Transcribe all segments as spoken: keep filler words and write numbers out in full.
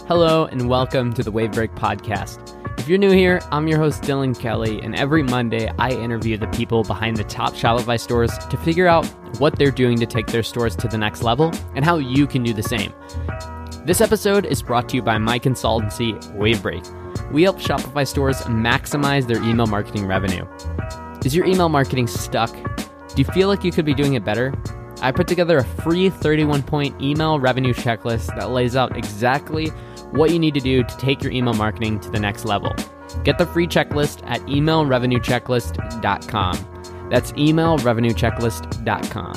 Hello and welcome to the Wavebreak Podcast. If you're new here, I'm your host Dylan Kelly, and every Monday I interview the people behind the top Shopify stores to figure out what they're doing to take their stores to the next level and how you can do the same. This episode is brought to you by my consultancy, Wavebreak. We help Shopify stores maximize their email marketing revenue. Is your email marketing stuck? Do you feel like you could be doing it better? I put together a free thirty-one point email revenue checklist that lays out exactly what you need to do to take your email marketing to the next level. Get the free checklist at email revenue checklist dot com. That's email revenue checklist dot com.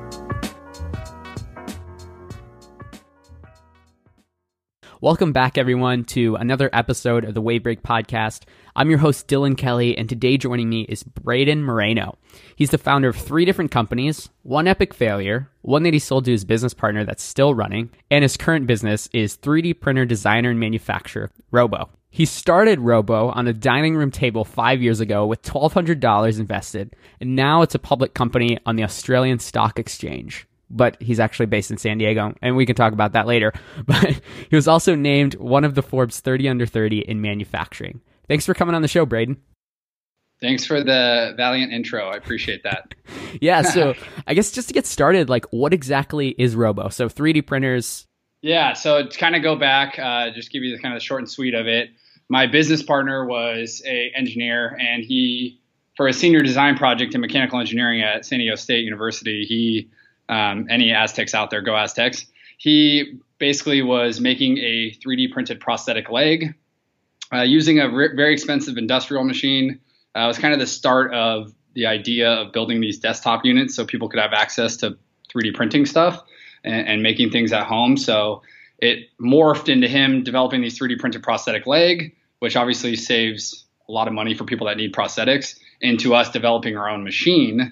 Welcome back, everyone, to another episode of the Wavebreak Podcast. I'm your host, Dylan Kelly, and today joining me is Braden Moreno. He's the founder of three different companies, one epic failure, one that he sold to his business partner that's still running, and his current business is three D printer designer and manufacturer, Robo. He started Robo on a dining room table five years ago with twelve hundred dollars invested, and now it's a public company on the Australian Stock Exchange. But he's actually based in San Diego, and we can talk about that later. But he was also named one of the Forbes thirty under thirty in manufacturing. Thanks for coming on the show, Braden. Thanks for the valiant intro. I appreciate that. Yeah, so I guess just to get started, like what exactly is Robo? So three D printers. Yeah, so to kind of go back, uh, just give you the kind of the short and sweet of it. My business partner was a engineer, and he, for a senior design project in mechanical engineering at San Diego State University, he Um, any Aztecs out there, go Aztecs. He basically was making a three D printed prosthetic leg uh, using a re- very expensive industrial machine. Uh, it was kind of the start of the idea of building these desktop units so people could have access to three D printing stuff and, and making things at home. So it morphed into him developing these three D printed prosthetic leg, which obviously saves a lot of money for people that need prosthetics, into us developing our own machine.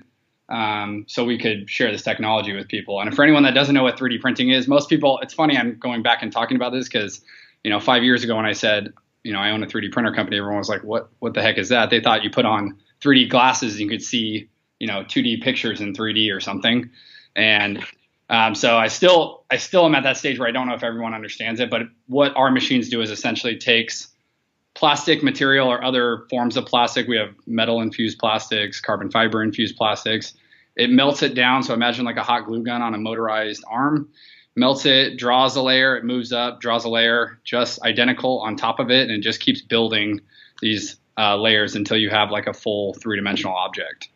Um, so we could share this technology with people. And for anyone that doesn't know what three D printing is, most people, it's funny, I'm going back and talking about this because, you know, five years ago when I said, you know, I own a three D printer company, everyone was like, what, what the heck is that? They thought you put on three D glasses and you could see, you know, two D pictures in three D or something. And, um, so I still, I still am at that stage where I don't know if everyone understands it, but what our machines do is essentially takes plastic material or other forms of plastic. We have metal infused plastics, carbon fiber infused plastics. It melts it down. So imagine like a hot glue gun on a motorized arm, melts it, draws a layer, it moves up, draws a layer just identical on top of it, and just keeps building these uh, layers until you have like a full three dimensional object.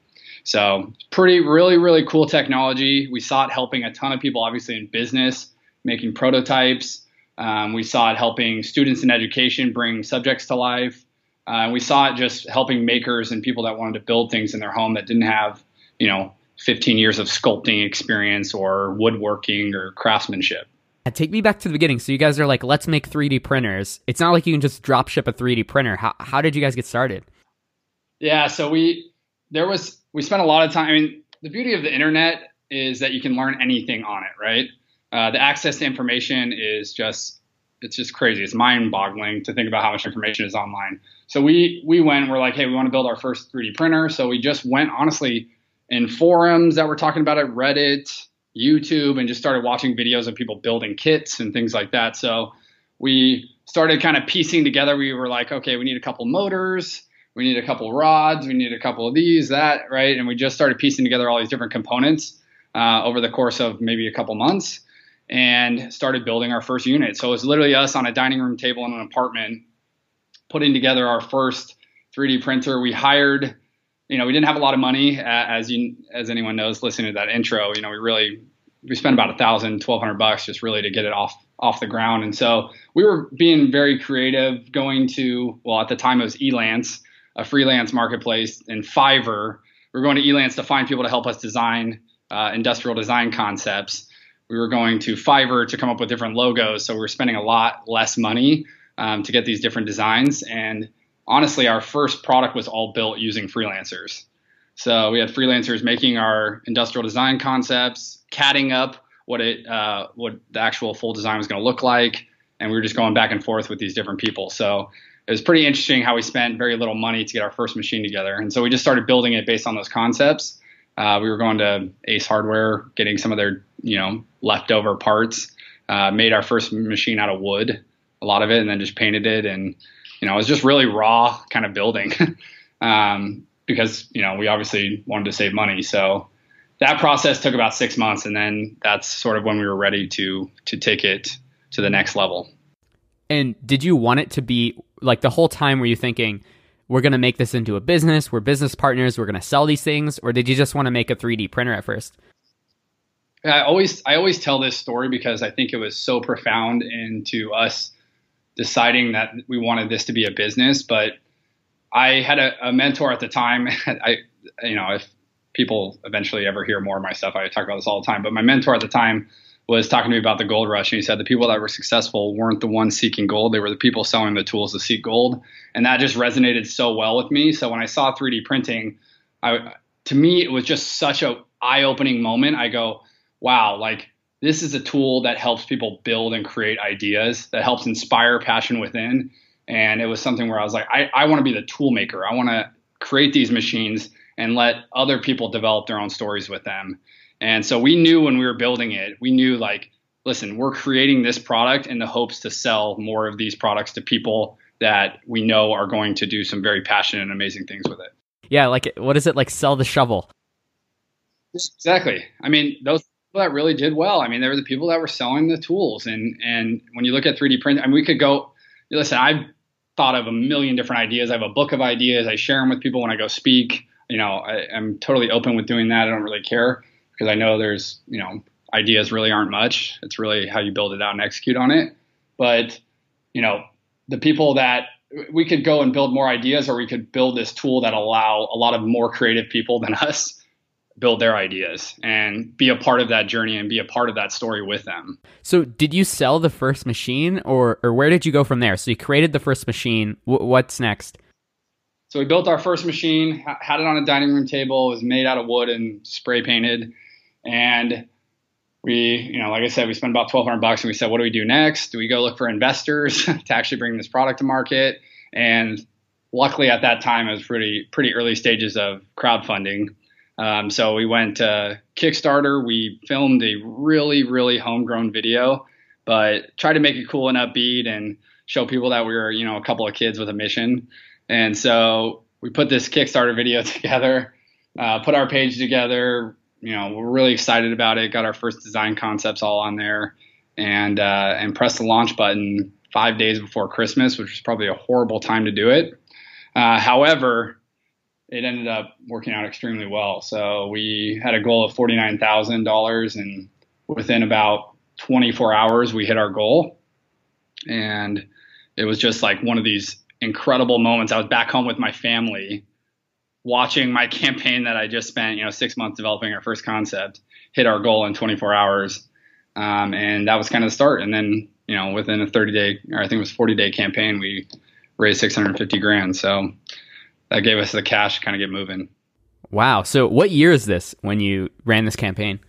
So pretty, really, really cool technology. We saw it helping a ton of people, obviously in business, making prototypes. Um, we saw it helping students in education bring subjects to life. Uh, we saw it just helping makers and people that wanted to build things in their home that didn't have, you know, fifteen years of sculpting experience or woodworking or craftsmanship. Take me back to the beginning. So you guys are like, let's make three D printers. It's not like you can just drop ship a three D printer. How how did you guys get started? Yeah, so we there was we spent a lot of time. I mean, the beauty of the internet is that you can learn anything on it, right? Uh, the access to information is just, it's just crazy. It's mind boggling to think about how much information is online. So we, we went, we're like, hey, we want to build our first three D printer. So we just went honestly in forums that were talking about it, Reddit, YouTube, and just started watching videos of people building kits and things like that. So we started kind of piecing together. We were like, okay, we need a couple motors. We need a couple rods. We need a couple of these, that, right? And we just started piecing together all these different components uh, over the course of maybe a couple months, and started building our first unit. So it was literally us on a dining room table in an apartment, putting together our first three D printer. We hired, you know, we didn't have a lot of money, as you, as anyone knows, listening to that intro. You know, we really, we spent about a thousand, twelve hundred bucks just really to get it off, off the ground. And so we were being very creative, going to, well, at the time it was Elance, a freelance marketplace, and Fiverr. We were going to Elance to find people to help us design uh, industrial design concepts. We were going to Fiverr to come up with different logos. So we were spending a lot less money um, to get these different designs. And honestly, our first product was all built using freelancers. So we had freelancers making our industrial design concepts, catting up what it, uh, what the actual full design was going to look like. And we were just going back and forth with these different people. So it was pretty interesting how we spent very little money to get our first machine together. And so we just started building it based on those concepts. Uh, we were going to Ace Hardware, getting some of their, you know, leftover parts, uh, made our first machine out of wood. a lot of it, and then just painted it. And, you know, it was just really raw kind of building um, because, you know, we obviously wanted to save money. So that process took about six months. And then that's sort of when we were ready to, to take it to the next level. And did you want it to be like the whole time, were you thinking, we're going to make this into a business, we're business partners, we're going to sell these things? Or did you just want to make a three D printer at first? I always, I always tell this story because I think it was so profound into us deciding that we wanted this to be a business. But I had a, a mentor at the time. I, you know, if people eventually ever hear more of my stuff, I talk about this all the time, but my mentor at the time was talking to me about the gold rush. And he said the people that were successful weren't the ones seeking gold. They were the people selling the tools to seek gold. And that just resonated so well with me. So when I saw three D printing, I, to me, it was just such a eye-opening moment. I go, wow, like this is a tool that helps people build and create ideas, that helps inspire passion within. And it was something where I was like, I, I want to be the tool maker. I want to create these machines and let other people develop their own stories with them. And so we knew when we were building it, we knew like, listen, we're creating this product in the hopes to sell more of these products to people that we know are going to do some very passionate and amazing things with it. Yeah. Like, what is it like? Sell the shovel. Exactly. I mean, those people that really did well, I mean, they were the people that were selling the tools. And, and when you look at three D print, I mean, we could go, listen, I've thought of a million different ideas. I have a book of ideas. I share them with people when I go speak. You know, I, I'm totally open with doing that. I don't really care, because I know there's, you know, ideas really aren't much. It's really how you build it out and execute on it. But, you know, the people that we could go and build more ideas, or we could build this tool that allow a lot of more creative people than us build their ideas and be a part of that journey and be a part of that story with them. So did you sell the first machine, or, or where did you go from there? So you created the first machine. W- what's next? So we built our first machine, had it on a dining room table. It was made out of wood and spray painted. And we, you know, like I said, we spent about twelve hundred bucks, and we said, what do we do next? Do we go look for investors to actually bring this product to market? And luckily at that time, it was pretty, pretty early stages of crowdfunding. Um, so we went to Kickstarter. We filmed a really, really homegrown video, but tried to make it cool and upbeat and show people that we were, you know, a couple of kids with a mission. And so we put this Kickstarter video together, uh, put our page together. You know, we're really excited about it. Got our first design concepts all on there, and uh, and pressed the launch button five days before Christmas, which was probably a horrible time to do it. Uh, however, it ended up working out extremely well. So we had a goal of forty-nine thousand dollars, and within about twenty-four hours, we hit our goal. And it was just like one of these incredible moments. I was back home with my family, watching my campaign that I just spent, you know, six months developing our first concept, hit our goal in twenty-four hours. Um, and that was kind of the start. And then, you know, within a thirty day, or I think it was forty day campaign, we raised six hundred fifty grand. So that gave us the cash to kind of get moving. Wow. So what year is this when you ran this campaign?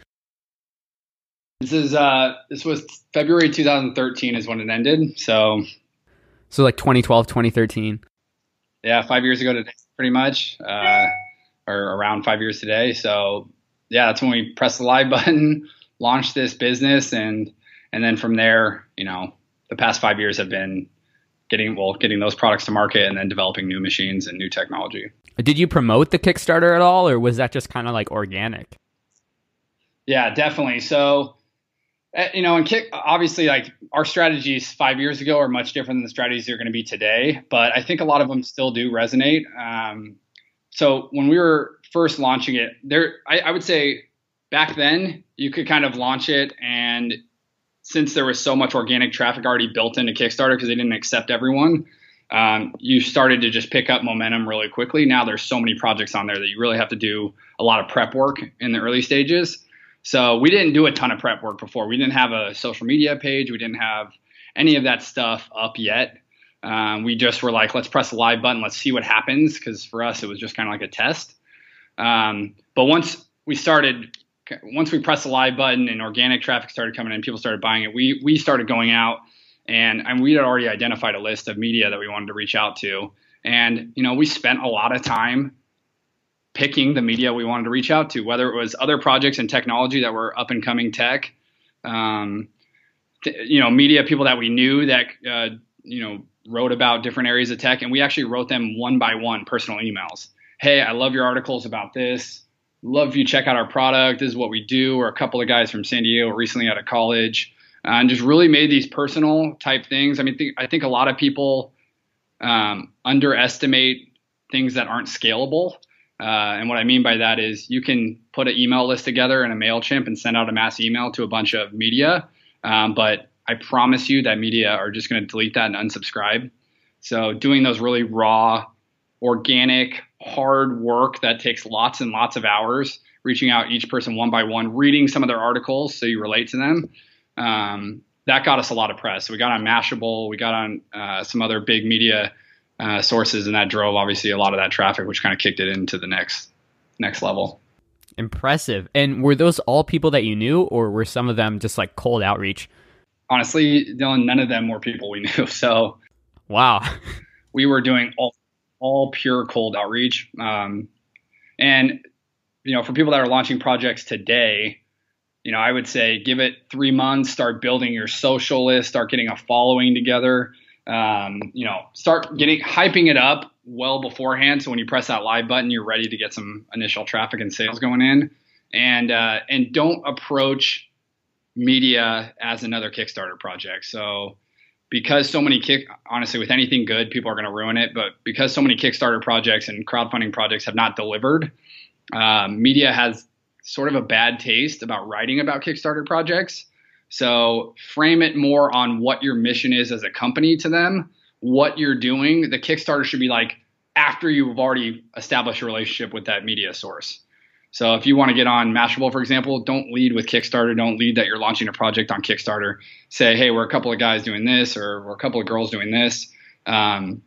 This is, uh, this was February two thousand thirteen is when it ended. So, so like twenty twelve, twenty thirteen. Yeah. Five years ago today, pretty much, uh, or around five years today. So yeah, that's when we pressed the live button, launched this business. And, and then from there, you know, the past five years have been getting, well, getting those products to market and then developing new machines and new technology. Did you promote the Kickstarter at all, or was that just kind of like organic? Yeah, definitely. So, you know, and Kick, obviously, like our strategies five years ago are much different than the strategies they're going to be today, but I think a lot of them still do resonate. Um, so when we were first launching it, there, I, I would say back then you could kind of launch it, and since there was so much organic traffic already built into Kickstarter because they didn't accept everyone, um, you started to just pick up momentum really quickly. Now there's so many projects on there that you really have to do a lot of prep work in the early stages. So we didn't do a ton of prep work before. We didn't have a social media page. We didn't have any of that stuff up yet. Um, we just were like, let's press the live button. Let's see what happens. Because for us, it was just kind of like a test. Um, but once we started, once we pressed the live button and organic traffic started coming in, people started buying it, we we started going out, and, and we had already identified a list of media that we wanted to reach out to. And, you know, we spent a lot of time picking the media we wanted to reach out to, whether it was other projects in technology that were up and coming tech, um, you know, media people that we knew that, uh, you know, wrote about different areas of tech. And we actually wrote them one by one personal emails. Hey, I love your articles about this. Love if you check out our product. This is what we do. Or a couple of guys from San Diego recently out of college, uh, and just really made these personal type things. I mean, th- I think a lot of people um, underestimate things that aren't scalable. Uh, and what I mean by that is you can put an email list together in a MailChimp and send out a mass email to a bunch of media. Um, but I promise you that media are just going to delete that and unsubscribe. So doing those really raw, organic, hard work that takes lots and lots of hours, reaching out each person one by one, reading some of their articles so you relate to them. Um, that got us a lot of press. So we got on Mashable, we got on uh, some other big media uh, sources, and that drove obviously a lot of that traffic, which kind of kicked it into the next next level. Impressive. And were those all people that you knew, or were some of them just like cold outreach? Honestly, Dylan, none of them were people we knew. So wow, we were doing all all pure cold outreach. Um, and, you know, for people that are launching projects today, you know, I would say give it three months, start building your social list, start getting a following together, um, you know, start getting hyping it up well beforehand. So when you press that live button, you're ready to get some initial traffic and sales going in. And, uh, and don't approach media as another Kickstarter project. So because so many kick, honestly, with anything good, people are going to ruin it. But because so many Kickstarter projects and crowdfunding projects have not delivered, um, media has sort of a bad taste about writing about Kickstarter projects. So frame it more on what your mission is as a company to them, what you're doing. The Kickstarter should be like after you've already established a relationship with that media source. So if you want to get on Mashable, for example, don't lead with Kickstarter. Don't lead that you're launching a project on Kickstarter. Say, hey, we're a couple of guys doing this, or we're a couple of girls doing this. Um,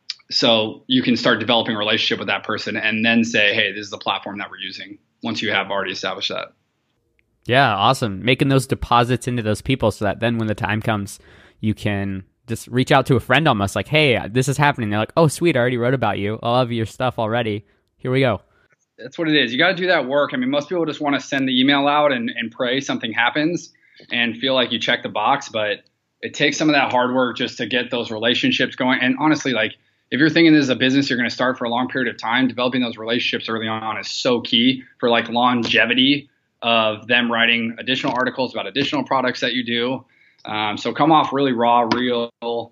so you can start developing a relationship with that person and then say, hey, this is the platform that we're using once you have already established that. Yeah, awesome. Making those deposits into those people so that then when the time comes, you can just reach out to a friend almost like, hey, this is happening. They're like, oh, sweet, I already wrote about you. I love your stuff already. Here we go. That's what it is. You got to do that work. I mean, most people just want to send the email out and, and pray something happens and feel like you check the box, but it takes some of that hard work just to get those relationships going. And honestly, like if you're thinking this is a business you're going to start for a long period of time, developing those relationships early on is so key for like longevity of them writing additional articles about additional products that you do. Um, so come off really raw, real,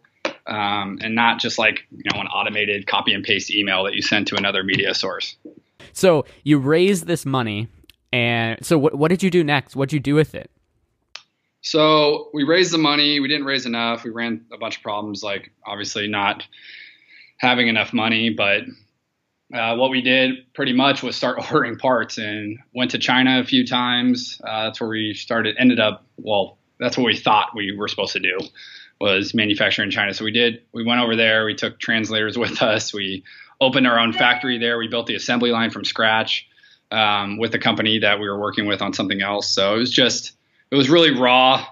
um, and not just like, you know, an automated copy and paste email that you send to another media source. So you raised this money, and so what, what did you do next? What did you do with it? So we raised the money. We didn't raise enough. We ran a bunch of problems, like obviously not having enough money. But uh, what we did pretty much was start ordering parts and went to China a few times. Uh, that's where we started, ended up, well, that's what we thought we were supposed to do, was manufacture in China. So we did, we went over there. We took translators with us. We opened our own factory there. We built the assembly line from scratch um, with the company that we were working with on something else. So it was just, it was really raw,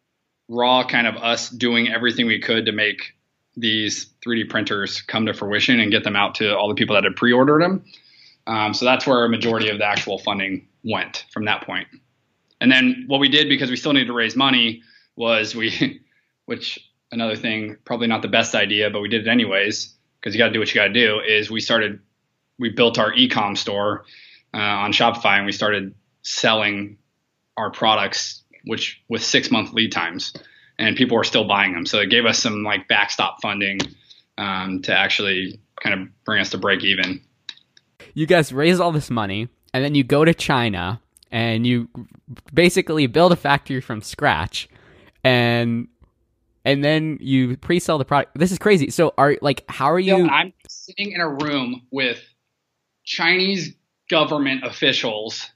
raw kind of us doing everything we could to make these three D printers come to fruition and get them out to all the people that had pre-ordered them. Um, so that's where a majority of the actual funding went from that point. And then what we did, because we still needed to raise money, was we, which another thing, probably not the best idea, but we did it anyways, because you got to do what you got to do, is we started, we built our e-com store uh, on Shopify, and we started selling our products, which with six month lead times, and people were still buying them. So it gave us some like backstop funding um, to actually kind of bring us to break even. You guys raise all this money, and then you go to China and you basically build a factory from scratch, and and then you pre-sell the product. This is crazy. So are like, how are you? Yeah, I'm sitting in a room with Chinese government officials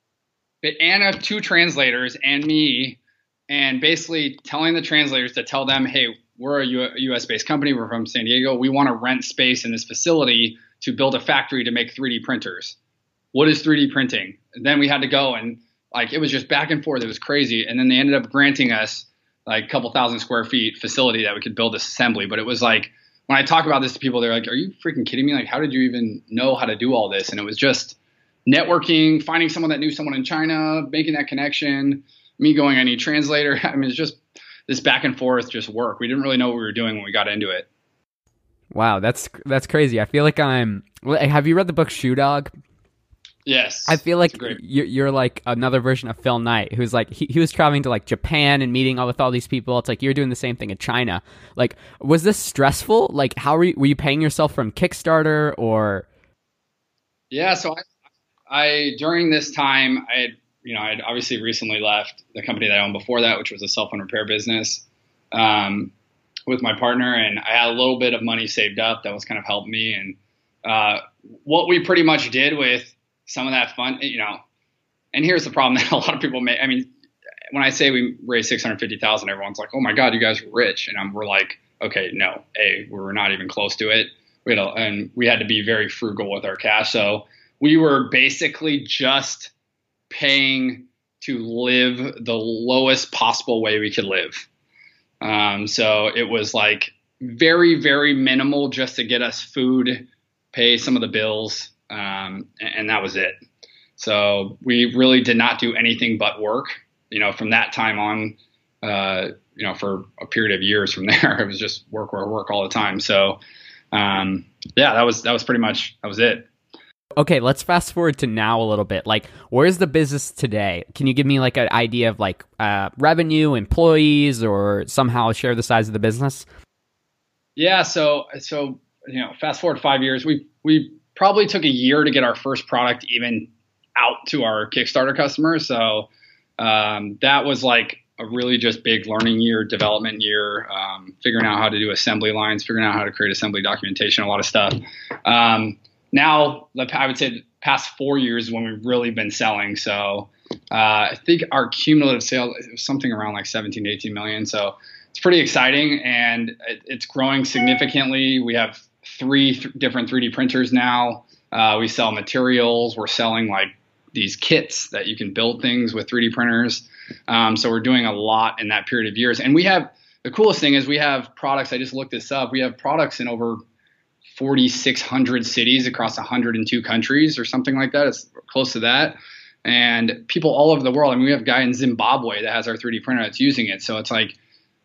and uh, two translators and me, and basically telling the translators to tell them, hey, we're a U S based company. We're from San Diego. We want to rent space in this facility to build a factory to make three D printers. What is three D printing? And then we had to go, and like, it was just back and forth. It was crazy. And then they ended up granting us like a couple thousand square feet facility that we could build this assembly. But it was like, when I talk about this to people, they're like, are you freaking kidding me? Like, how did you even know how to do all this? And it was just networking, finding someone that knew someone in China, making that connection, me going, I need a translator. I mean, it's just, this back and forth just work. We didn't really know what we were doing when we got into it. Wow, that's that's crazy. I feel like I'm. Have you read the book Shoe Dog? Yes. I feel like you're, you're like another version of Phil Knight, who's like he, he was traveling to like Japan and meeting all with all these people. It's like you're doing the same thing in China. Like, was this stressful? Like, how were you, were you paying yourself from Kickstarter or? Yeah, so I, I during this time I had you know I'd obviously recently left the company that I owned before that, which was a cell phone repair business, um, with my partner, and I had a little bit of money saved up that was kind of helping me. And uh, what we pretty much did with some of that fun, you know, and here's the problem that a lot of people make. I mean, when I say we raised six hundred fifty thousand, everyone's like, "Oh my God, you guys are rich," and I'm, we're like, "Okay, no, a we were not even close to it." We had a, and we had to be very frugal with our cash, so we were basically just paying to live the lowest possible way we could live. Um, so it was like very, very minimal just to get us food, pay some of the bills. Um, and, and that was it. So we really did not do anything but work, you know, from that time on, uh, you know, for a period of years from there, it was just work, work, work all the time. So, um, yeah, that was, that was pretty much, that was it. Okay, let's fast forward to now a little bit. Like, where's the business today? Can you give me like an idea of like uh, revenue, employees, or somehow share the size of the business? Yeah. So, so, you know, fast forward five years, we, we probably took a year to get our first product even out to our Kickstarter customers. So, um, that was like a really just big learning year, development year, um, figuring out how to do assembly lines, figuring out how to create assembly documentation, a lot of stuff. Um, Now, I would say the past four years is when we've really been selling. So uh, I think our cumulative sales is something around like seventeen to eighteen million. So it's pretty exciting, and it, it's growing significantly. We have three th- different three D printers now. Uh, we sell materials. We're selling like these kits that you can build things with three D printers. Um, so we're doing a lot in that period of years. And we have, the coolest thing is we have products. I just looked this up. We have products in over forty-six hundred cities across one hundred two countries or something like that. It's close to that. And people all over the world. I mean, we have a guy in Zimbabwe that has our three D printer that's using it. So it's like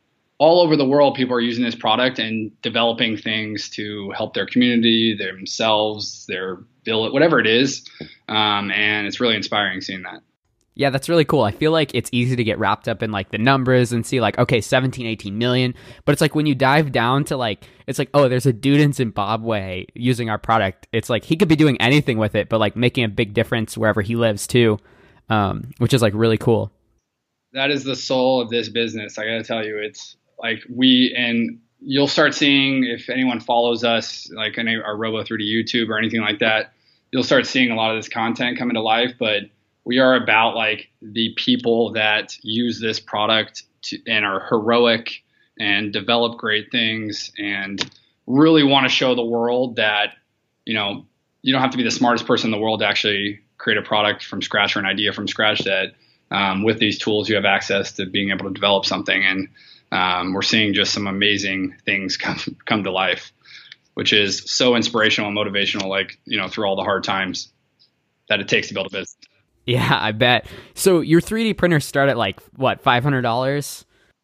all over the world, people are using this product and developing things to help their community, themselves, their village, whatever it is. Um, and it's really inspiring seeing that. Yeah, that's really cool. I feel like it's easy to get wrapped up in like the numbers and see like, okay, seventeen, eighteen million. But it's like when you dive down to like, it's like, oh, there's a dude in Zimbabwe using our product. It's like he could be doing anything with it, but like making a big difference wherever he lives too, um, which is like really cool. That is the soul of this business. I got to tell you, it's like we, and you'll start seeing if anyone follows us, like any, our Robo three D YouTube or anything like that, you'll start seeing a lot of this content come into life. But we are about like the people that use this product to, and are heroic and develop great things and really want to show the world that, you know, you don't have to be the smartest person in the world to actually create a product from scratch or an idea from scratch, that um, with these tools, you have access to being able to develop something. And um, we're seeing just some amazing things come, come to life, which is so inspirational and motivational, like, you know, through all the hard times that it takes to build a business. Yeah, I bet. So your three D printers start at like, what, five hundred dollars?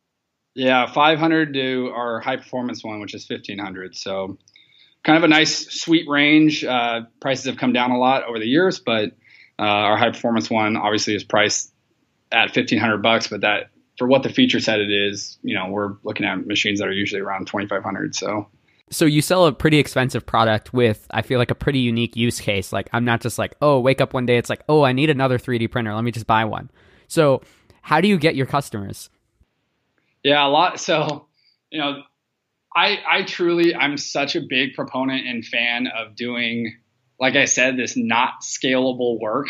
Yeah, five hundred dollars to our high performance one, which is fifteen hundred dollars. So kind of a nice sweet range. Uh, prices have come down a lot over the years, but uh, our high performance one obviously is priced at fifteen hundred bucks, but that for what the feature set it is, you know, we're looking at machines that are usually around twenty-five hundred. So So you sell a pretty expensive product with, I feel like, a pretty unique use case. Like, I'm not just like, oh, wake up one day, it's like, oh, I need another three D printer. Let me just buy one. So how do you get your customers? Yeah, a lot. So, you know, I, I truly, I'm such a big proponent and fan of doing, like I said, this not scalable work.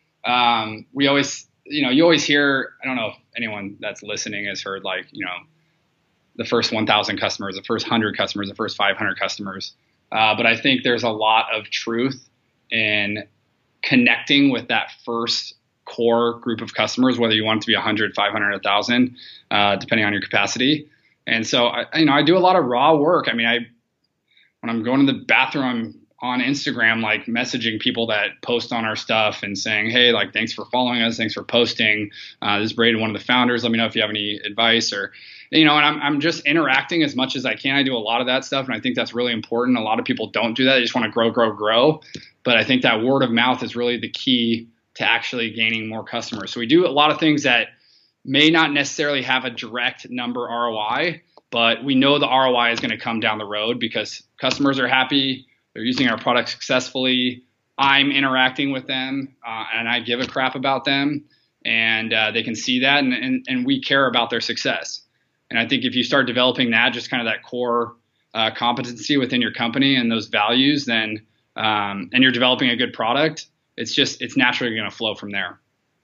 Um, we always, you know, you always hear, I don't know if anyone that's listening has heard like, you know, the first one thousand customers, the first one hundred customers, the first five hundred customers. Uh, but I think there's a lot of truth in connecting with that first core group of customers, whether you want it to be one hundred, five hundred, one thousand, uh, depending on your capacity. And so, I, you know, I do a lot of raw work. I mean, I, when I'm going to the bathroom, I'm on Instagram, like messaging people that post on our stuff and saying, hey, like, thanks for following us. Thanks for posting. Uh, this is Braden, one of the founders. Let me know if you have any advice or, you know, and I'm, I'm just interacting as much as I can. I do a lot of that stuff. And I think that's really important. A lot of people don't do that. They just want to grow, grow, grow. But I think that word of mouth is really the key to actually gaining more customers. So we do a lot of things that may not necessarily have a direct number R O I, but we know the R O I is going to come down the road because customers are happy. They're using our product successfully. I'm interacting with them, uh, and I give a crap about them, and uh, they can see that, and, and, and we care about their success. And I think if you start developing that, just kind of that core uh, competency within your company and those values, then um, and you're developing a good product, it's just it's naturally going to flow from there.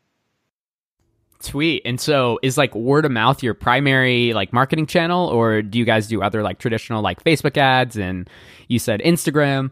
Sweet. And so is like word of mouth your primary like marketing channel, or do you guys do other like traditional like Facebook ads, and you said Instagram?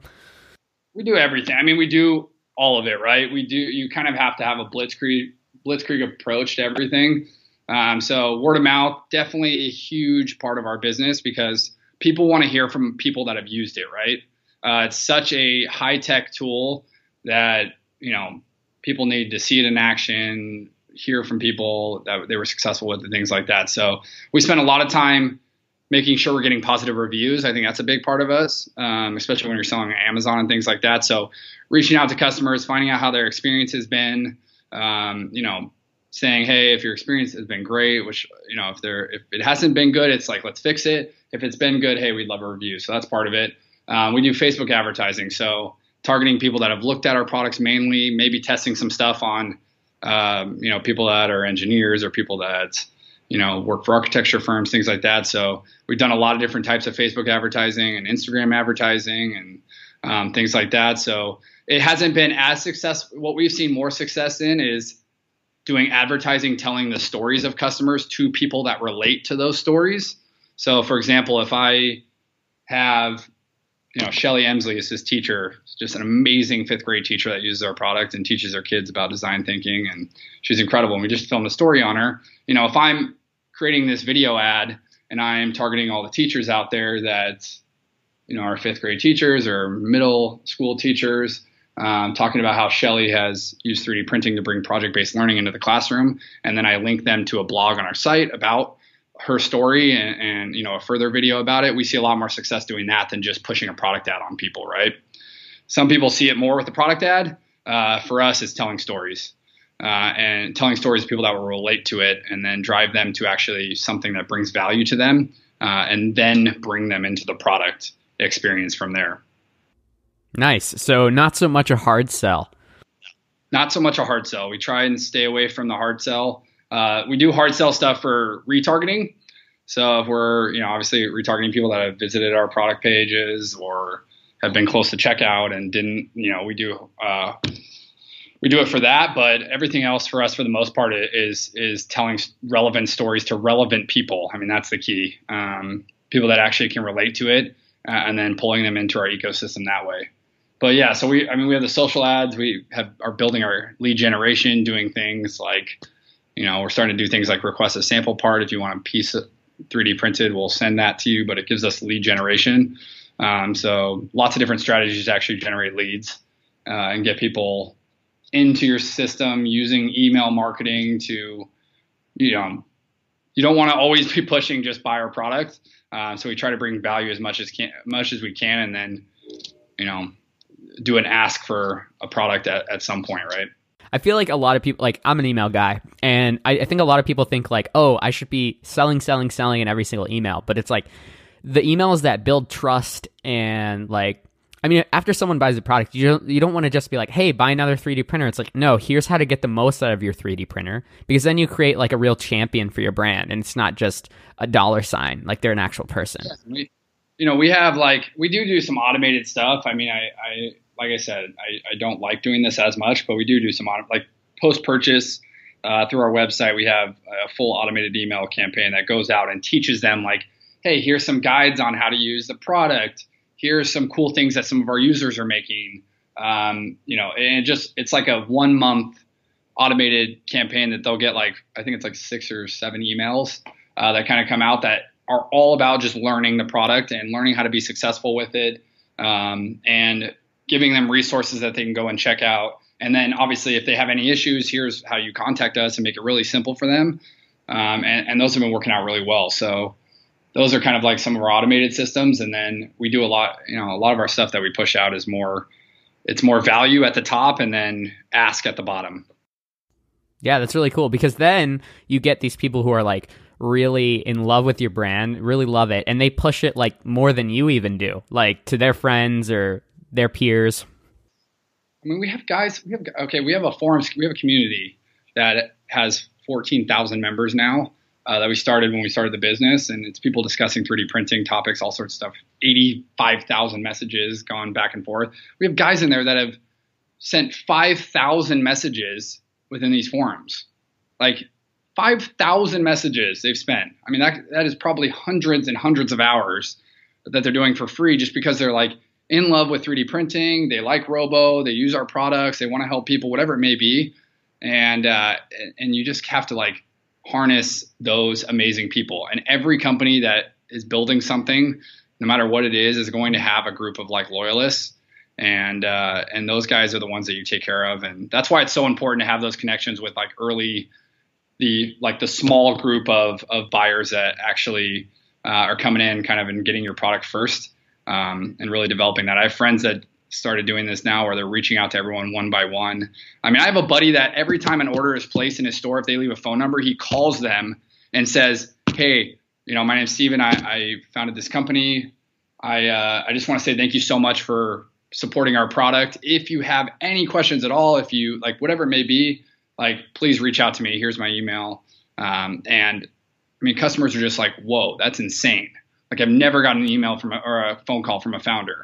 We do everything. I mean, we do all of it, right? We do, you kind of have to have a blitzkrieg, blitzkrieg approach to everything. Um, so word of mouth, definitely a huge part of our business because people want to hear from people that have used it, right? Uh, it's such a high tech tool that, you know, people need to see it in action, hear from people that they were successful with and things like that. So we spend a lot of time making sure we're getting positive reviews. I think that's a big part of us, um, especially when you're selling on Amazon and things like that. So reaching out to customers, finding out how their experience has been, um, you know, saying, hey, if your experience has been great, which, you know, if there, if it hasn't been good, it's like, let's fix it. If it's been good, hey, we'd love a review. So that's part of it. Um, we do Facebook advertising. So targeting people that have looked at our products mainly, maybe testing some stuff on, um, you know, people that are engineers or people that, you know, work for architecture firms, things like that. So we've done a lot of different types of Facebook advertising and Instagram advertising and um, things like that. So it hasn't been as successful. What we've seen more success in is doing advertising, telling the stories of customers to people that relate to those stories. So for example, if I have, you know, Shelly Emsley is his teacher, just an amazing fifth grade teacher that uses our product and teaches our kids about design thinking. And she's incredible. And we just filmed a story on her. You know, if I'm creating this video ad and I'm targeting all the teachers out there that, you know, are fifth grade teachers or middle school teachers, um, talking about how Shelly has used three D printing to bring project-based learning into the classroom. And then I link them to a blog on our site about her story and, and, you know, a further video about it. We see a lot more success doing that than just pushing a product ad on people, right? Some people see it more with the product ad. Uh, for us, it's telling stories. Uh, and telling stories to people that will relate to it and then drive them to actually something that brings value to them uh, and then bring them into the product experience from there. Nice. So not so much a hard sell. Not so much a hard sell. We try and stay away from the hard sell. Uh, we do hard sell stuff for retargeting. So if we're, you know, obviously retargeting people that have visited our product pages or have been close to checkout and didn't, you know, we do uh, we do it for that. But everything else for us, for the most part, is is telling relevant stories to relevant people. I mean, that's the key. Um, people that actually can relate to it, uh, and then pulling them into our ecosystem that way. But yeah, so we, I mean, we have the social ads. We have are building our lead generation, doing things like, you know, we're starting to do things like request a sample part. If you want a piece of three D printed, we'll send that to you, but it gives us lead generation. Um, so lots of different strategies to actually generate leads uh, and get people into your system using email marketing to, you know, you don't want to always be pushing just buy our product. Uh, so we try to bring value as much as can, much as we can, and then, you know, do an ask for a product at, at some point, right? I feel like a lot of people, like I'm an email guy, and I, I think a lot of people think like, oh, I should be selling, selling, selling in every single email. But it's like the emails that build trust and like, I mean, after someone buys a product, you don't, you don't want to just be like, hey, buy another three D printer. It's like, no, here's how to get the most out of your three D printer, because then you create like a real champion for your brand, and it's not just a dollar sign, like they're an actual person. Yeah, we, you know, we have like, we do do some automated stuff. I mean, I, I like I said, I, I don't like doing this as much, but we do do some auto, like post-purchase uh, through our website. We have a full automated email campaign that goes out and teaches them like, hey, here's some guides on how to use the product. Here's some cool things that some of our users are making. Um, you know, and it just, it's like a one month automated campaign that they'll get like, I think it's like six or seven emails uh, that kind of come out that are all about just learning the product and learning how to be successful with it. Um, and giving them resources that they can go and check out. And then obviously if they have any issues, here's how you contact us and make it really simple for them. Um, and, and those have been working out really well. So those are kind of like some of our automated systems. And then we do a lot, you know, a lot of our stuff that we push out is more, it's more value at the top and then ask at the bottom. Yeah, that's really cool, because then you get these people who are like really in love with your brand, really love it, and they push it like more than you even do, like to their friends or their peers. I mean, we have guys, we have, okay, we have a forum, we have a community that has fourteen thousand members now uh, that we started when we started the business. And it's people discussing three D printing topics, all sorts of stuff, eighty-five thousand messages gone back and forth. We have guys in there that have sent five thousand messages within these forums, like five thousand messages they've spent. I mean, that that is probably hundreds and hundreds of hours that they're doing for free just because they're like in love with three D printing. They like Robo, they use our products, they want to help people, whatever it may be. And, uh, and you just have to like harness those amazing people. And every company that is building something, no matter what it is, is going to have a group of like loyalists. And, uh, and those guys are the ones that you take care of. And that's why it's so important to have those connections with like early, the, like the small group of, of buyers that actually, uh, are coming in kind of and getting your product first, um, and really developing that. I have friends that started doing this now where they're reaching out to everyone one by one. I mean, I have a buddy that every time an order is placed in his store, if they leave a phone number, he calls them and says, hey, you know, my name's Steven. I, I founded this company. I, uh, I just want to say thank you so much for supporting our product. If you have any questions at all, if you like, whatever it may be, like, please reach out to me. Here's my email. Um, and I mean, customers are just like, whoa, that's insane. Like I've never gotten an email from a, or a phone call from a founder.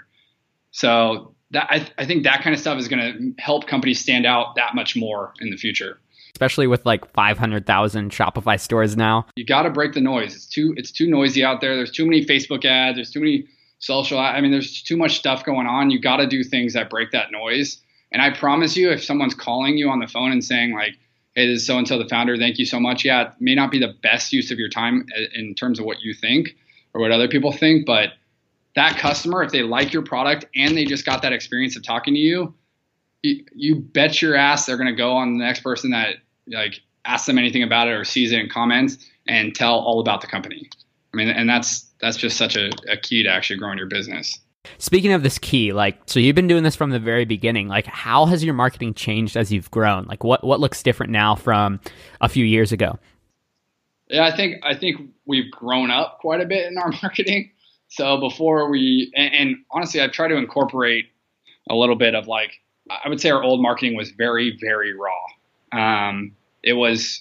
So that I, I think that kind of stuff is going to help companies stand out that much more in the future. Especially with like five hundred thousand Shopify stores now. You got to break the noise. It's too, it's too noisy out there. There's too many Facebook ads. There's too many social. I mean, there's too much stuff going on. You got to do things that break that noise. And I promise you, if someone's calling you on the phone and saying like, hey, this is so-and-so the founder, thank you so much. Yeah, it may not be the best use of your time in terms of what you think or what other people think, but that customer, if they like your product and they just got that experience of talking to you, you, you bet your ass they're going to go on the next person that like asks them anything about it or sees it in comments and tell all about the company. I mean, and that's that's just such a, a key to actually growing your business. Speaking of this key, like, so you've been doing this from the very beginning. Like, how has your marketing changed as you've grown? Like, what what looks different now from a few years ago? Yeah, I think I think we've grown up quite a bit in our marketing. So before we, and, and honestly, I've tried to incorporate a little bit of like, I would say our old marketing was very, very raw. Um, it was,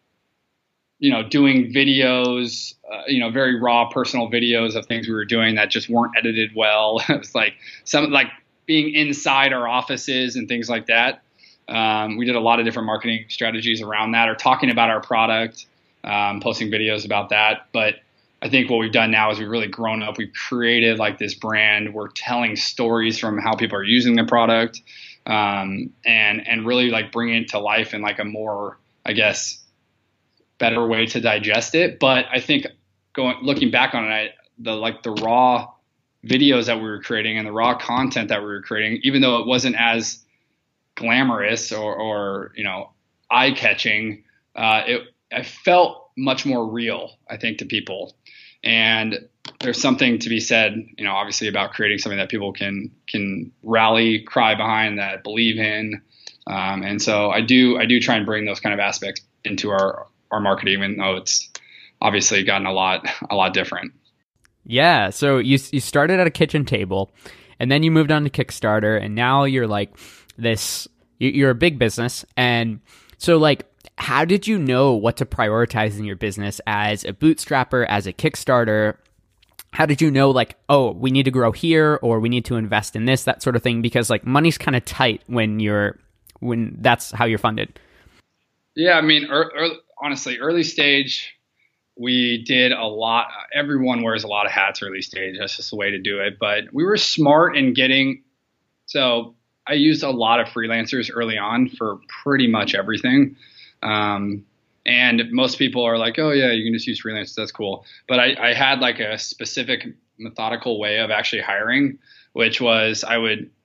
you know, doing videos, uh, you know, very raw personal videos of things we were doing that just weren't edited well. It was like some, like being inside our offices and things like that. Um, we did a lot of different marketing strategies around that, or talking about our product, um, posting videos about that. But I think what we've done now is we've really grown up. We've created like this brand. We're telling stories from how people are using the product, um, and and really like bringing it to life in like a more, I guess, better way to digest it. But I think going looking back on it, I, the like the raw videos that we were creating and the raw content that we were creating, even though it wasn't as glamorous or, or you know, eye catching, uh, it I felt much more real, I think, to people. And there's something to be said, you know, obviously about creating something that people can can rally, cry behind, that believe in. Um, and so I do I do try and bring those kind of aspects into our our marketing, even though it's obviously gotten a lot a lot different. Yeah. So you you started at a kitchen table, and then you moved on to Kickstarter, and now you're like this. You're a big business, and so like, how did you know what to prioritize in your business as a bootstrapper, as a Kickstarter? How did you know, like, oh, we need to grow here, or we need to invest in this, that sort of thing? Because like money's kind of tight when you're, when that's how you're funded. Yeah. I mean, er, er, honestly, early stage, we did a lot. Everyone wears a lot of hats early stage. That's just the way to do it. But we were smart in getting, so I used a lot of freelancers early on for pretty much everything. Um, and most people are like, oh yeah, you can just use freelancers. That's cool. But I, I had like a specific methodical way of actually hiring, which was I would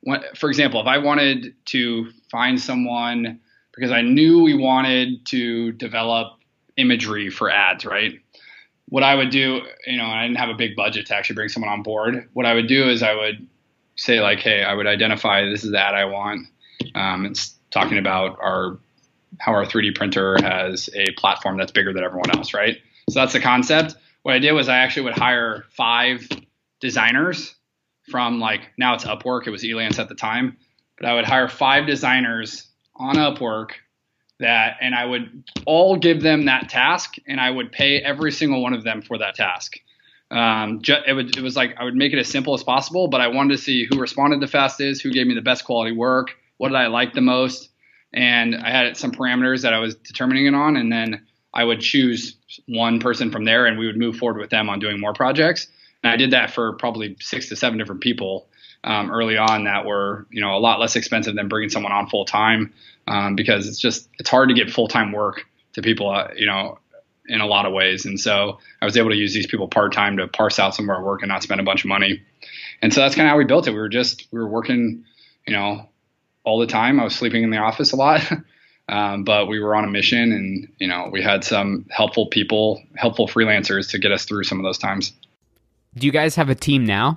what, for example, if I wanted to find someone because I knew we wanted to develop imagery for ads, right? What I would do, you know, I didn't have a big budget to actually bring someone on board. What I would do is I would say like, hey, I would identify this is the ad I want. Um, it's talking about our how our three D printer has a platform that's bigger than everyone else, right? So that's the concept. What I did was I actually would hire five designers from like, now it's Upwork, it was Elance at the time, but I would hire five designers on Upwork that, and I would all give them that task, and I would pay every single one of them for that task. Um, ju- it, would, it was like I would make it as simple as possible, but I wanted to see who responded the fastest, who gave me the best quality work, what did I like the most, and I had some parameters that I was determining it on, and then I would choose one person from there, and we would move forward with them on doing more projects. And I did that for probably six to seven different people um, early on that were, you know, a lot less expensive than bringing someone on full time. Um, because it's just, it's hard to get full-time work to people, uh, you know, in a lot of ways. And so I was able to use these people part-time to parse out some of our work and not spend a bunch of money. And so that's kind of how we built it. We were just, we were working, you know, all the time. I was sleeping in the office a lot, um, but we were on a mission, and, you know, we had some helpful people, helpful freelancers to get us through some of those times. Do you guys have a team now?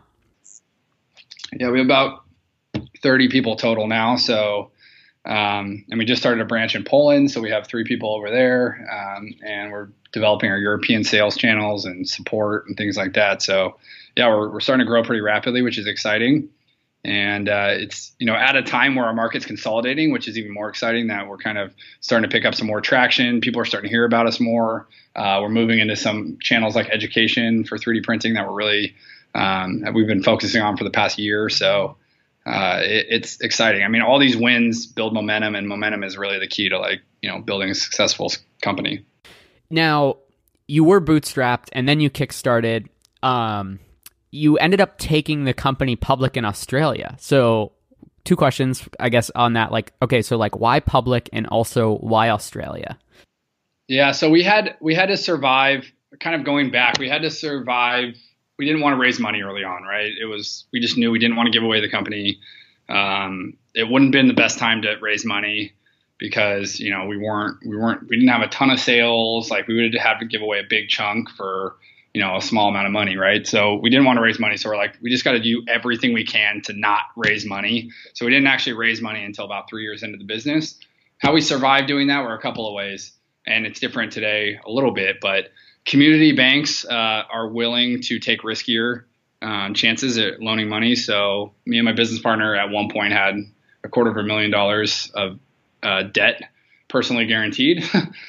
Yeah, we have about thirty people total now. So, Um, and we just started a branch in Poland, so we have three people over there, um, and we're developing our European sales channels and support and things like that. So, yeah, we're we're starting to grow pretty rapidly, which is exciting. And uh, it's, you know, at a time where our market's consolidating, which is even more exciting, that we're kind of starting to pick up some more traction. People are starting to hear about us more. Uh, we're moving into some channels like education for three D printing that we're really um, that we've been focusing on for the past year or so. Uh, it, it's exciting. I mean, all these wins build momentum, and momentum is really the key to, like, you know, building a successful company. Now, you were bootstrapped and then you kickstarted. Um, you ended up taking the company public in Australia. So two questions, I guess, on that. Like, okay, so like why public, and also why Australia? Yeah. So we had, we had to survive, kind of going back, we had to survive. We didn't want to raise money early on, right? It was, we just knew we didn't want to give away the company. Um, it wouldn't have been the best time to raise money because, you know, we weren't, we weren't, we didn't have a ton of sales. Like, we would have to give away a big chunk for, you know, a small amount of money, right? So we didn't want to raise money. So we're like, we just got to do everything we can to not raise money. So we didn't actually raise money until about three years into the business. How we survived doing that were a couple of ways, and it's different today a little bit, but community banks uh, are willing to take riskier um, chances at loaning money. So me and my business partner at one point had a quarter of a million dollars of uh, debt personally guaranteed.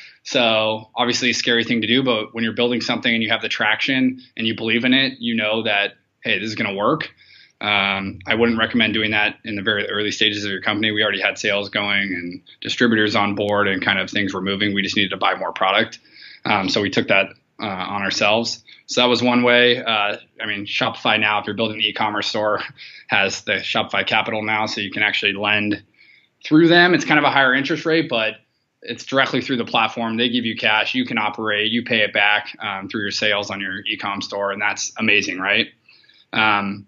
So obviously a scary thing to do, but when you're building something and you have the traction and you believe in it, you know that, hey, this is going to work. Um, I wouldn't recommend doing that in the very early stages of your company. We already had sales going and distributors on board, and kind of things were moving. We just needed to buy more product. Um, so we took that Uh, on ourselves. So that was one way. Uh, I mean, Shopify now, if you're building an e-commerce store, has the Shopify Capital now, so you can actually lend through them. It's kind of a higher interest rate, but it's directly through the platform. They give you cash, you can operate, you pay it back um, through your sales on your e-com store, and that's amazing, right? Um,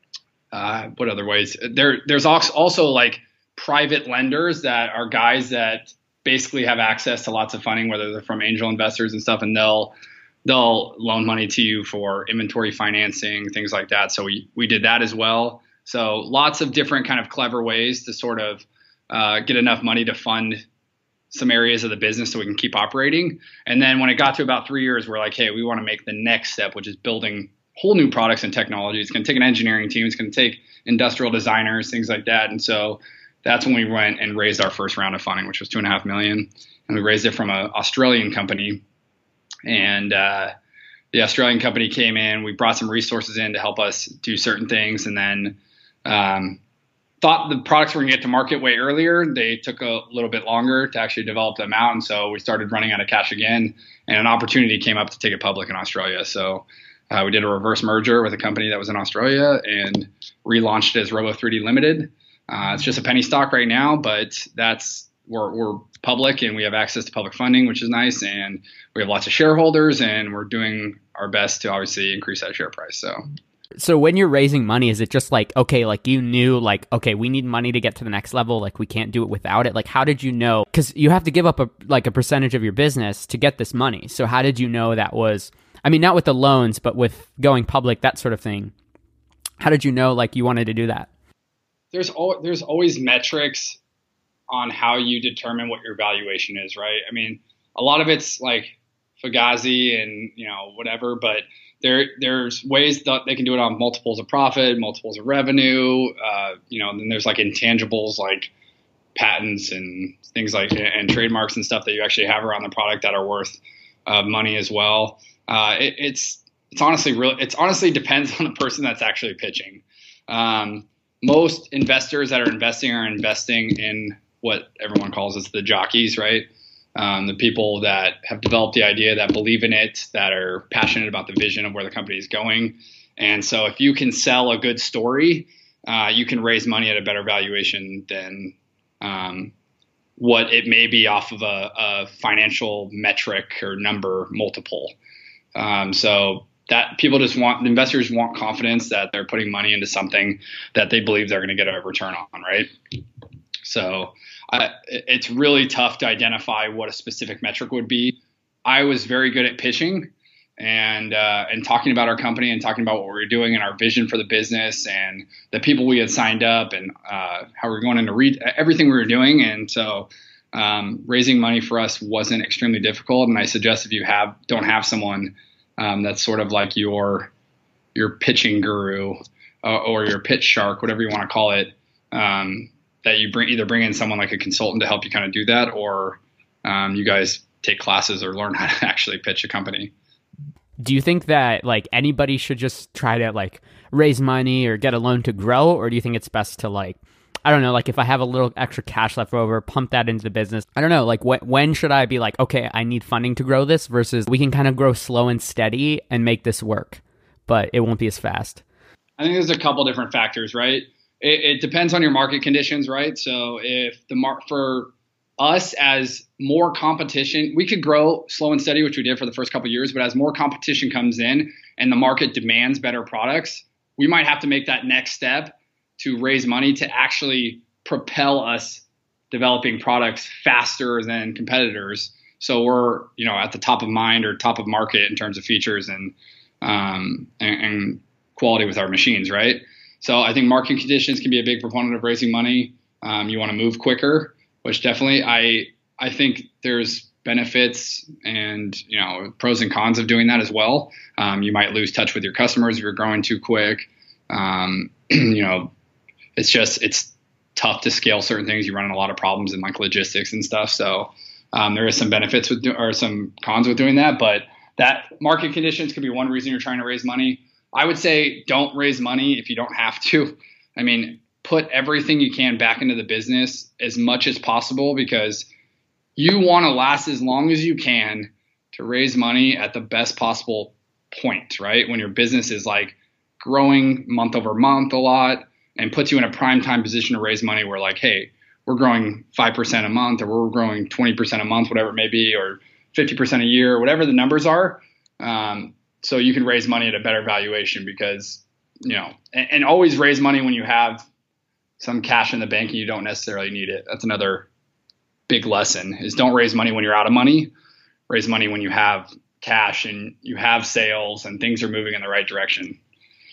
uh, what other ways? There, there's also like private lenders that are guys that basically have access to lots of funding, whether they're from angel investors and stuff, and they'll they'll loan money to you for inventory financing, things like that. So we, we did that as well. So lots of different kind of clever ways to sort of uh, get enough money to fund some areas of the business so we can keep operating. And then when it got to about three years, we're like, hey, we want to make the next step, which is building whole new products and technology. It's going to take an engineering team. It's going to take industrial designers, things like that. And so that's when we went and raised our first round of funding, which was two and a half million. And we raised it from an Australian company. And uh, the Australian company came in, we brought some resources in to help us do certain things, and then um, thought the products were going to get to market way earlier. They took a little bit longer to actually develop them out. And so we started running out of cash again, and an opportunity came up to take it public in Australia. So uh, we did a reverse merger with a company that was in Australia and relaunched it as Robo three D Limited. Uh, it's just a penny stock right now, but that's we're, we're public and we have access to public funding, which is nice. And we have lots of shareholders, and we're doing our best to obviously increase that share price. So So when you're raising money, is it just like, okay, like you knew like, okay, we need money to get to the next level. Like we can't do it without it. Like, how did you know? Because you have to give up a like a percentage of your business to get this money. So how did you know that was, I mean, not with the loans, but with going public, that sort of thing. How did you know like you wanted to do that? There's al- there's always metrics on how you determine what your valuation is, right? I mean, a lot of it's like Fugazi and, you know, whatever, but there there's ways that they can do it on multiples of profit, multiples of revenue, uh, you know, and then there's like intangibles like patents and things like, and trademarks and stuff that you actually have around the product that are worth uh, money as well. Uh, it, it's, it's honestly real. It's honestly depends on the person that's actually pitching. Um, most investors that are investing are investing in what everyone calls as the jockeys, right? Um, the people that have developed the idea, that believe in it, that are passionate about the vision of where the company is going. And so if you can sell a good story, uh, you can raise money at a better valuation than um, what it may be off of a, a financial metric or number multiple. Um, so that people just want, investors want confidence that they're putting money into something that they believe they're going to get a return on, right? So I, it's really tough to identify what a specific metric would be. I was very good at pitching and uh, and talking about our company and talking about what we were doing and our vision for the business and the people we had signed up and uh, how we were going into read everything we were doing. And so um, raising money for us wasn't extremely difficult. And I suggest if you have don't have someone um, that's sort of like your your pitching guru uh, or your pitch shark, whatever you want to call it. Um, that you bring either bring in someone like a consultant to help you kind of do that, or um, you guys take classes or learn how to actually pitch a company. Do you think that like anybody should just try to like raise money or get a loan to grow? Or do you think it's best to like, I don't know, like if I have a little extra cash left over, pump that into the business? I don't know, like wh- when should I be like, okay, I need funding to grow this versus we can kind of grow slow and steady and make this work, but it won't be as fast? I think there's a couple different factors, right? It, it depends on your market conditions, right? So if the mar- for us as more competition, we could grow slow and steady, which we did for the first couple of years, but as more competition comes in and the market demands better products, we might have to make that next step to raise money to actually propel us developing products faster than competitors. So we're, you know, at the top of mind or top of market in terms of features and um, and, and quality with our machines, right? So I think market conditions can be a big proponent of raising money. Um, you want to move quicker, which definitely I I think there's benefits and, you know, pros and cons of doing that as well. Um, you might lose touch with your customers if you're growing too quick. Um, you know, it's just it's tough to scale certain things. You run into a lot of problems in like logistics and stuff. So um, there is some benefits with do- or some cons with doing that, but that market conditions could be one reason you're trying to raise money. I would say don't raise money if you don't have to. I mean, put everything you can back into the business as much as possible because you want to last as long as you can to raise money at the best possible point, right? When your business is like growing month over month a lot and puts you in a prime time position to raise money where like, hey, we're growing five percent a month or we're growing twenty percent a month, whatever it may be, or fifty percent a year, whatever the numbers are. Um, So you can raise money at a better valuation because, you know, and, and always raise money when you have some cash in the bank and you don't necessarily need it. That's another big lesson is don't raise money when you're out of money. Raise money when you have cash and you have sales and things are moving in the right direction.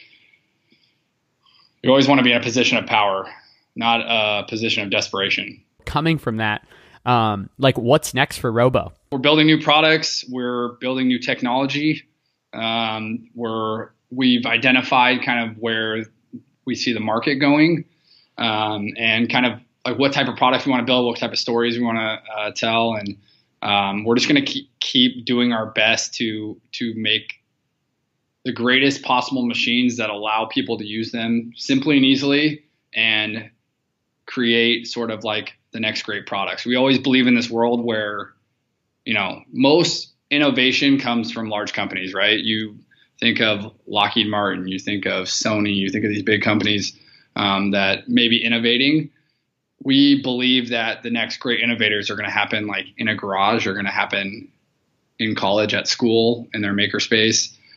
You always want to be in a position of power, not a position of desperation. Coming from that, um, like what's next for Robo? We're building new products. We're building new technology. Um, we're, we've identified kind of where we see the market going, um, and kind of like what type of products we want to build, what type of stories we want to uh, tell. And, um, we're just going to keep, keep doing our best to, to make the greatest possible machines that allow people to use them simply and easily and create sort of like the next great products. We always believe in this world where, you know, most innovation comes from large companies, right? You think of Lockheed Martin, you think of Sony, you think of these big companies um, that may be innovating. We believe that the next great innovators are going to happen like in a garage, are going to happen in college, at school, in their makerspace.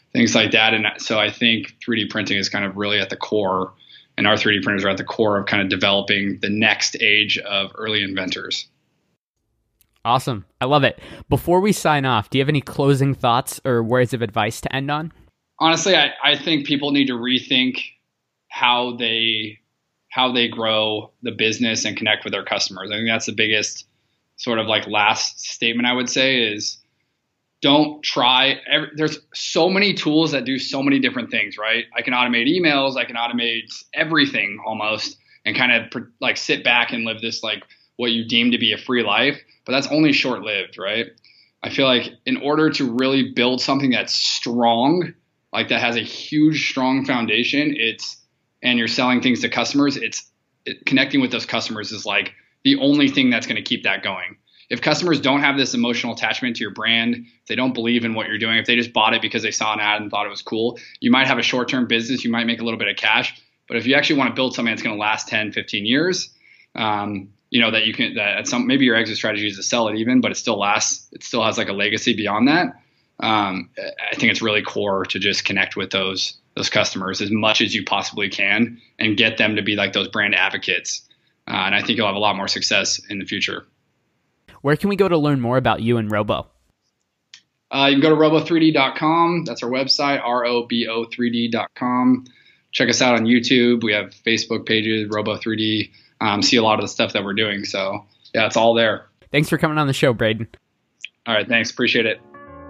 things like that. And so I think three D printing is kind of really at the core, and our three D printers are at the core of kind of developing the next age of early inventors. Awesome. I love it. Before we sign off, do you have any closing thoughts or words of advice to end on? Honestly, I, I think people need to rethink how they how they grow the business and connect with their customers. I think that's the biggest sort of like last statement I would say is don't try. Every, there's so many tools that do so many different things, right? I can automate emails. I can automate everything almost and kind of like sit back and live this like what you deem to be a free life, but that's only short lived, right? I feel like in order to really build something that's strong, like that has a huge, strong foundation, it's, and you're selling things to customers, it's it, connecting with those customers is like the only thing that's going to keep that going. If customers don't have this emotional attachment to your brand, if they don't believe in what you're doing, if they just bought it because they saw an ad and thought it was cool, you might have a short-term business, you might make a little bit of cash, but if you actually want to build something that's going to last ten, fifteen years, um, you know, that you can, that at some, maybe your exit strategy is to sell it even, but it still lasts, it still has like a legacy beyond that. Um, I think it's really core to just connect with those, those customers as much as you possibly can and get them to be like those brand advocates. Uh, and I think you'll have a lot more success in the future. Where can we go to learn more about you and Robo? Uh, you can go to robo three d dot com. That's our website, R O B O three D dot com. Check us out on YouTube. We have Facebook pages, Robo three D. Um, see a lot of the stuff that we're doing. So yeah, it's all there. Thanks for coming on the show, Braden. All right. Thanks. Appreciate it.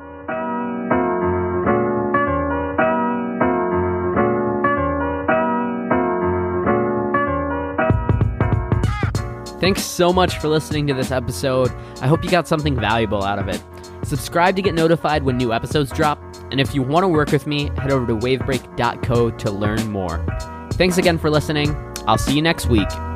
Thanks so much for listening to this episode. I hope you got something valuable out of it. Subscribe to get notified when new episodes drop. And if you want to work with me, head over to wavebreak dot co to learn more. Thanks again for listening. I'll see you next week.